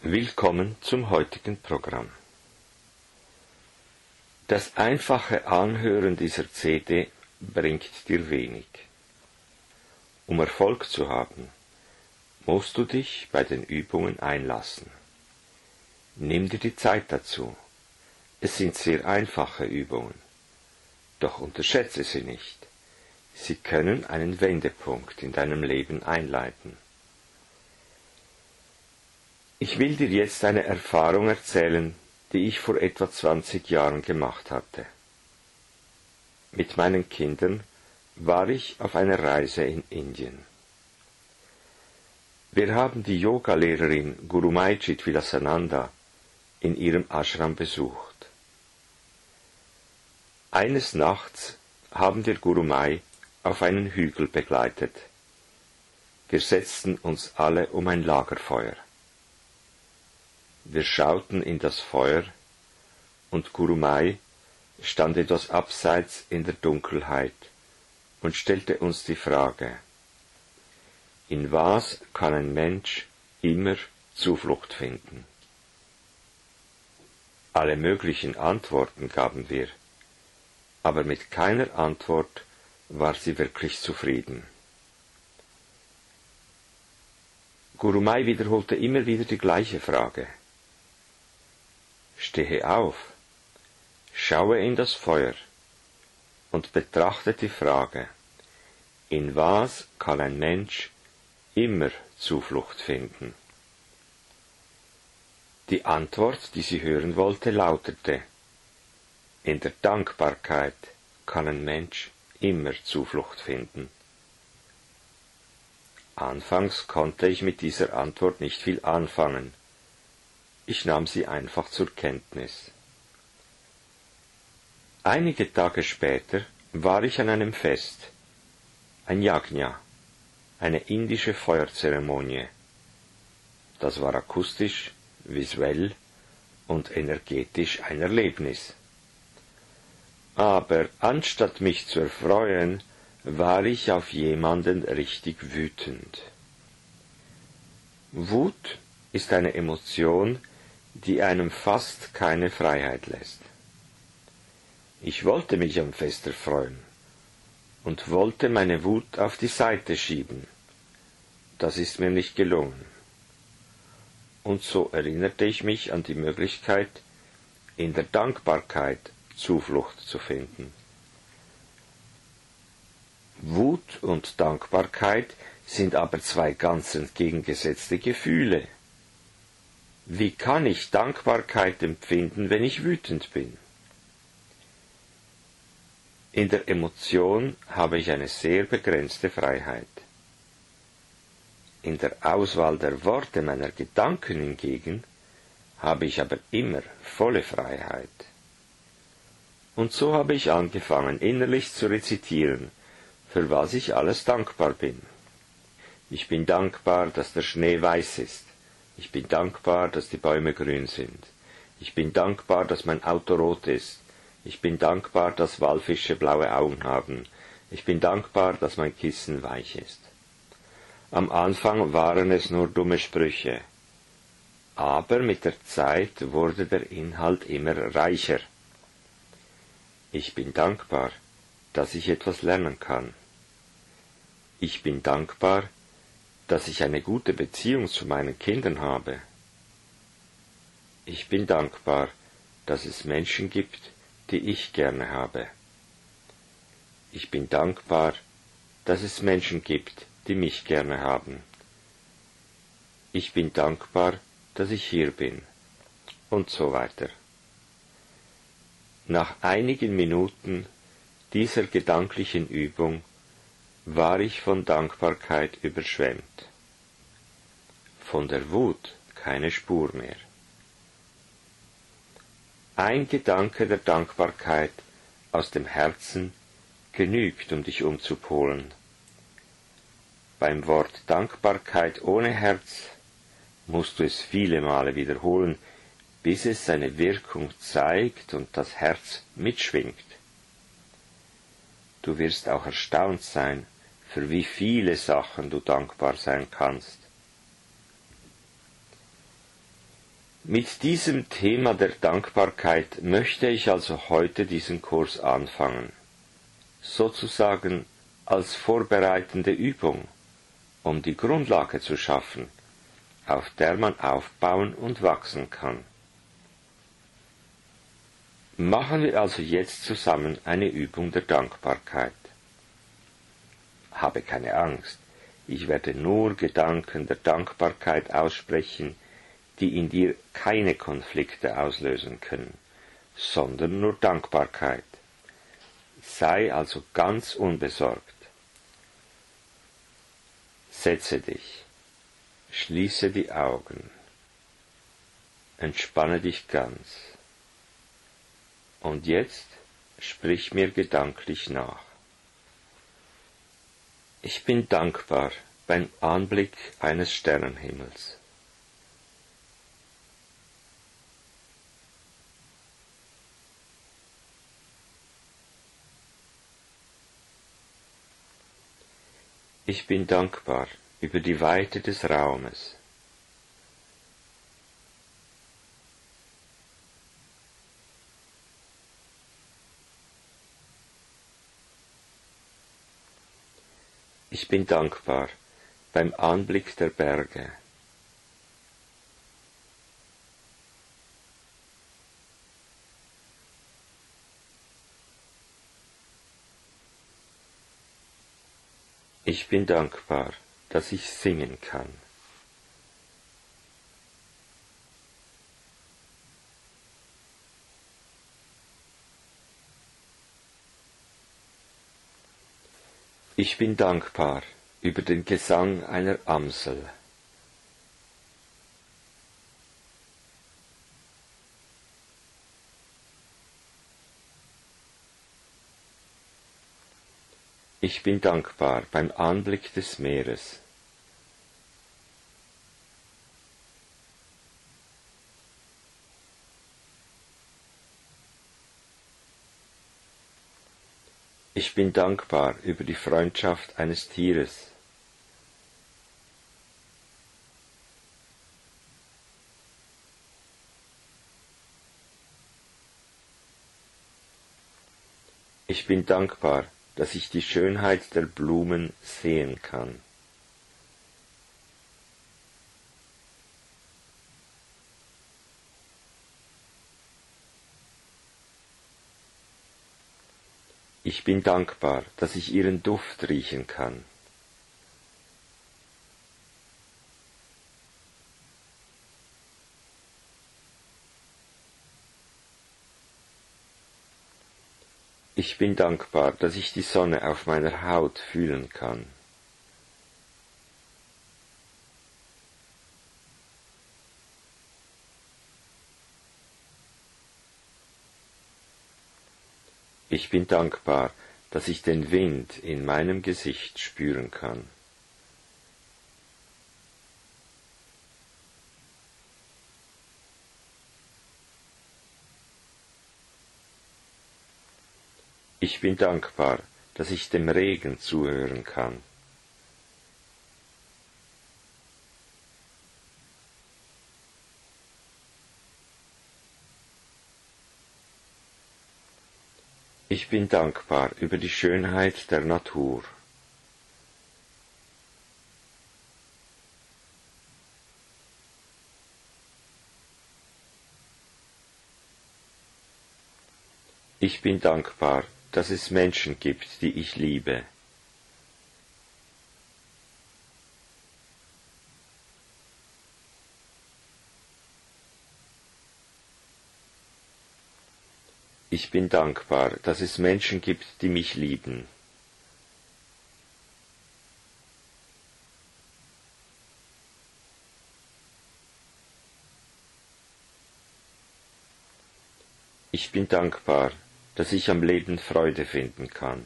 Willkommen zum heutigen Programm. Das einfache Anhören dieser CD bringt dir wenig. Um Erfolg zu haben, musst du dich bei den Übungen einlassen. Nimm dir die Zeit dazu. Es sind sehr einfache Übungen. Doch unterschätze sie nicht. Sie können einen Wendepunkt in deinem Leben einleiten. Ich will dir jetzt eine Erfahrung erzählen, die ich vor etwa 20 Jahren gemacht hatte. Mit meinen Kindern war ich auf einer Reise in Indien. Wir haben die Yogalehrerin Gurumai Chitvilasananda in ihrem Ashram besucht. Eines Nachts haben wir Gurumai auf einen Hügel begleitet. Wir setzten uns alle um ein Lagerfeuer. Wir schauten in das Feuer, und Gurumai stand etwas abseits in der Dunkelheit und stellte uns die Frage: In was kann ein Mensch immer Zuflucht finden? Alle möglichen Antworten gaben wir, aber mit keiner Antwort war sie wirklich zufrieden. Gurumai wiederholte immer wieder die gleiche Frage. Stehe auf, schaue in das Feuer und betrachte die Frage: In was kann ein Mensch immer Zuflucht finden? Die Antwort, die sie hören wollte, lautete: In der Dankbarkeit kann ein Mensch immer Zuflucht finden. Anfangs konnte ich mit dieser Antwort nicht viel anfangen. Ich nahm sie einfach zur Kenntnis. Einige Tage später war ich an einem Fest, ein Yajna, eine indische Feuerzeremonie. Das war akustisch, visuell und energetisch ein Erlebnis. Aber anstatt mich zu erfreuen, war ich auf jemanden richtig wütend. Wut ist eine Emotion, die einem fast keine Freiheit lässt. Ich wollte mich am Fest erfreuen und wollte meine Wut auf die Seite schieben. Das ist mir nicht gelungen. Und so erinnerte ich mich an die Möglichkeit, in der Dankbarkeit Zuflucht zu finden. Wut und Dankbarkeit sind aber zwei ganz entgegengesetzte Gefühle. Wie kann ich Dankbarkeit empfinden, wenn ich wütend bin? In der Emotion habe ich eine sehr begrenzte Freiheit. In der Auswahl der Worte meiner Gedanken hingegen habe ich aber immer volle Freiheit. Und so habe ich angefangen, innerlich zu rezitieren, für was ich alles dankbar bin. Ich bin dankbar, dass der Schnee weiß ist. Ich bin dankbar, dass die Bäume grün sind. Ich bin dankbar, dass mein Auto rot ist. Ich bin dankbar, dass Walfische blaue Augen haben. Ich bin dankbar, dass mein Kissen weich ist. Am Anfang waren es nur dumme Sprüche. Aber mit der Zeit wurde der Inhalt immer reicher. Ich bin dankbar, dass ich etwas lernen kann. Ich bin dankbar, dass ich eine gute Beziehung zu meinen Kindern habe. Ich bin dankbar, dass es Menschen gibt, die ich gerne habe. Ich bin dankbar, dass es Menschen gibt, die mich gerne haben. Ich bin dankbar, dass ich hier bin. Und so weiter. Nach einigen Minuten dieser gedanklichen Übung war ich von Dankbarkeit überschwemmt. Von der Wut keine Spur mehr. Ein Gedanke der Dankbarkeit aus dem Herzen genügt, um dich umzupolen. Beim Wort Dankbarkeit ohne Herz musst du es viele Male wiederholen, bis es seine Wirkung zeigt und das Herz mitschwingt. Du wirst auch erstaunt sein, für wie viele Sachen du dankbar sein kannst. Mit diesem Thema der Dankbarkeit möchte ich also heute diesen Kurs anfangen, sozusagen als vorbereitende Übung, um die Grundlage zu schaffen, auf der man aufbauen und wachsen kann. Machen wir also jetzt zusammen eine Übung der Dankbarkeit. Habe keine Angst, ich werde nur Gedanken der Dankbarkeit aussprechen, die in dir keine Konflikte auslösen können, sondern nur Dankbarkeit. Sei also ganz unbesorgt. Setze dich, schließe die Augen, entspanne dich ganz. Und jetzt sprich mir gedanklich nach. Ich bin dankbar beim Anblick eines Sternenhimmels. Ich bin dankbar über die Weite des Raumes. Ich bin dankbar beim Anblick der Berge. Ich bin dankbar, dass ich singen kann. Ich bin dankbar über den Gesang einer Amsel. Ich bin dankbar beim Anblick des Meeres. Ich bin dankbar über die Freundschaft eines Tieres. Ich bin dankbar, dass ich die Schönheit der Blumen sehen kann. Ich bin dankbar, dass ich ihren Duft riechen kann. Ich bin dankbar, dass ich die Sonne auf meiner Haut fühlen kann. Ich bin dankbar, dass ich den Wind in meinem Gesicht spüren kann. Ich bin dankbar, dass ich dem Regen zuhören kann. Ich bin dankbar über die Schönheit der Natur. Ich bin dankbar, dass es Menschen gibt, die ich liebe. Ich bin dankbar, dass es Menschen gibt, die mich lieben. Ich bin dankbar, dass ich am Leben Freude finden kann.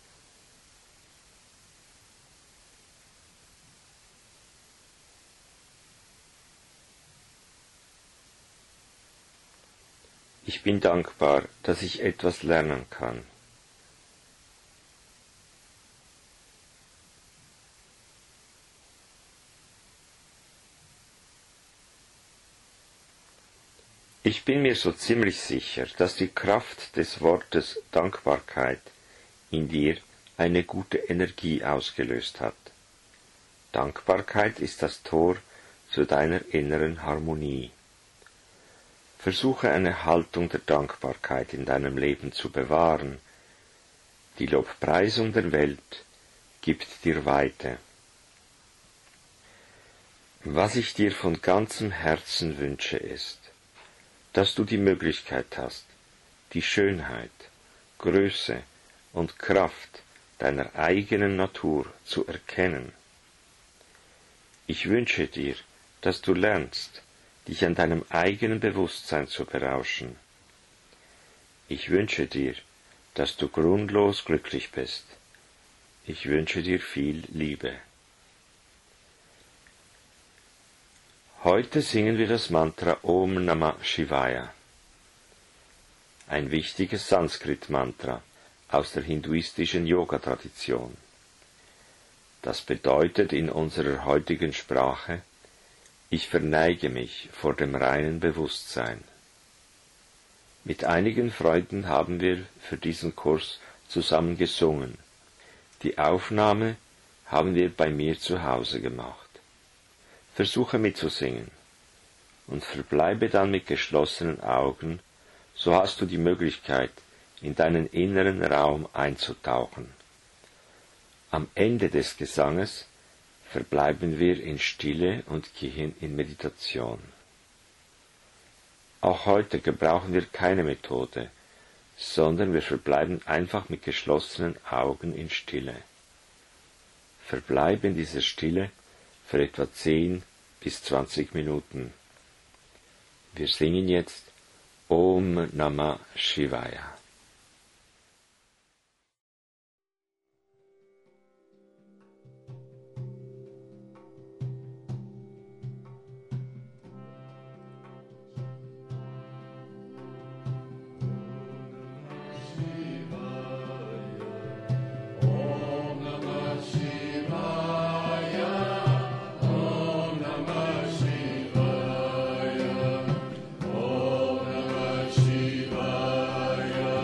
Ich bin dankbar, dass ich etwas lernen kann. Ich bin mir so ziemlich sicher, dass die Kraft des Wortes Dankbarkeit in dir eine gute Energie ausgelöst hat. Dankbarkeit ist das Tor zu deiner inneren Harmonie. Versuche eine Haltung der Dankbarkeit in deinem Leben zu bewahren. Die Lobpreisung der Welt gibt dir Weite. Was ich dir von ganzem Herzen wünsche, ist, dass du die Möglichkeit hast, die Schönheit, Größe und Kraft deiner eigenen Natur zu erkennen. Ich wünsche dir, dass du lernst, dich an deinem eigenen Bewusstsein zu berauschen. Ich wünsche dir, dass du grundlos glücklich bist. Ich wünsche dir viel Liebe. Heute singen wir das Mantra Om Namah Shivaya, ein wichtiges Sanskrit-Mantra aus der hinduistischen Yoga-Tradition. Das bedeutet in unserer heutigen Sprache: Ich verneige mich vor dem reinen Bewusstsein. Mit einigen Freunden haben wir für diesen Kurs zusammen gesungen. Die Aufnahme haben wir bei mir zu Hause gemacht. Versuche mitzusingen und verbleibe dann mit geschlossenen Augen, so hast du die Möglichkeit, in deinen inneren Raum einzutauchen. Am Ende des Gesanges verbleiben wir in Stille und gehen in Meditation. Auch heute gebrauchen wir keine Methode, sondern wir verbleiben einfach mit geschlossenen Augen in Stille. Verbleibe in dieser Stille für etwa 10 bis 20 Minuten. Wir singen jetzt Om Namah Shivaya. Shivaya.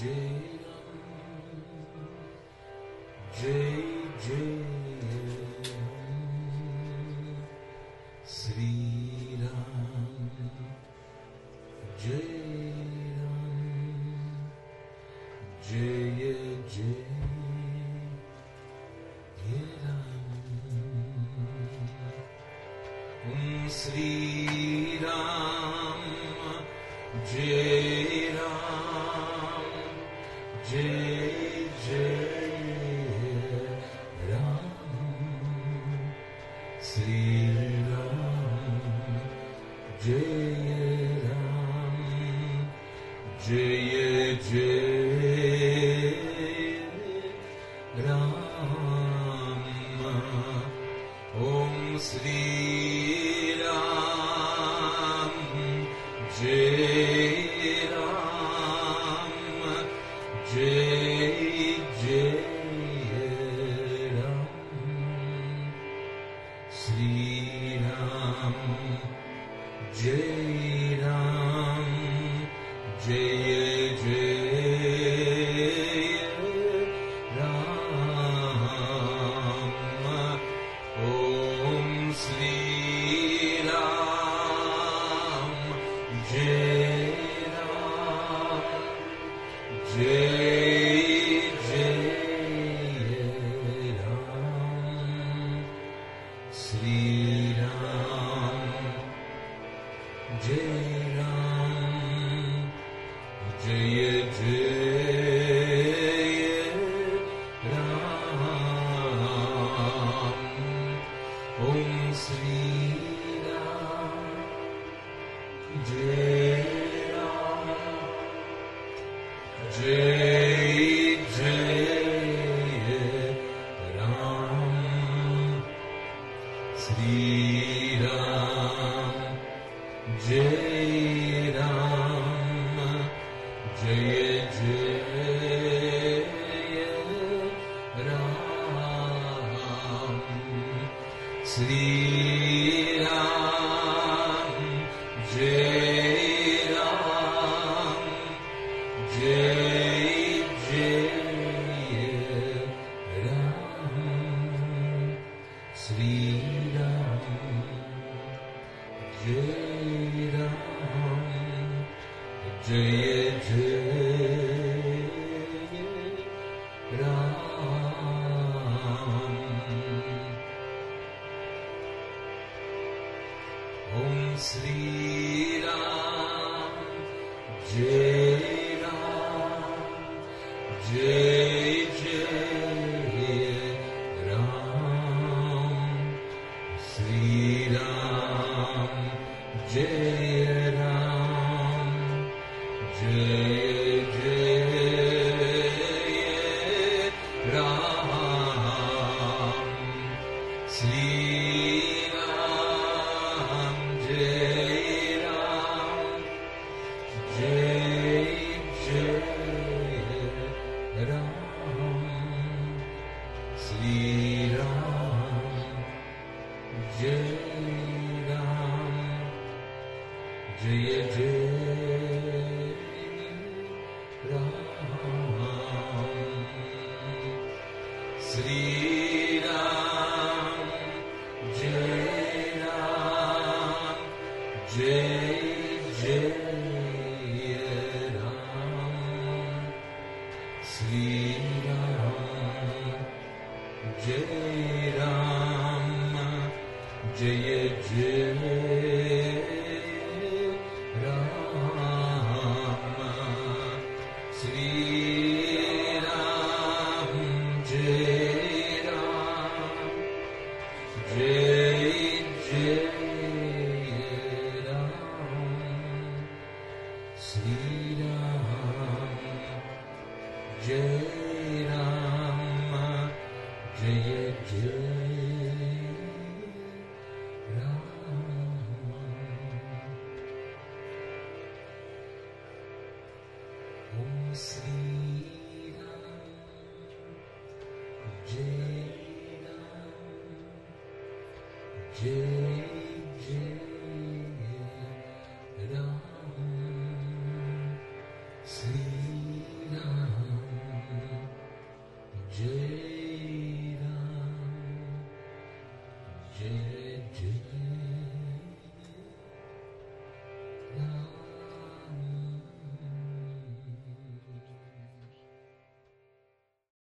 Jai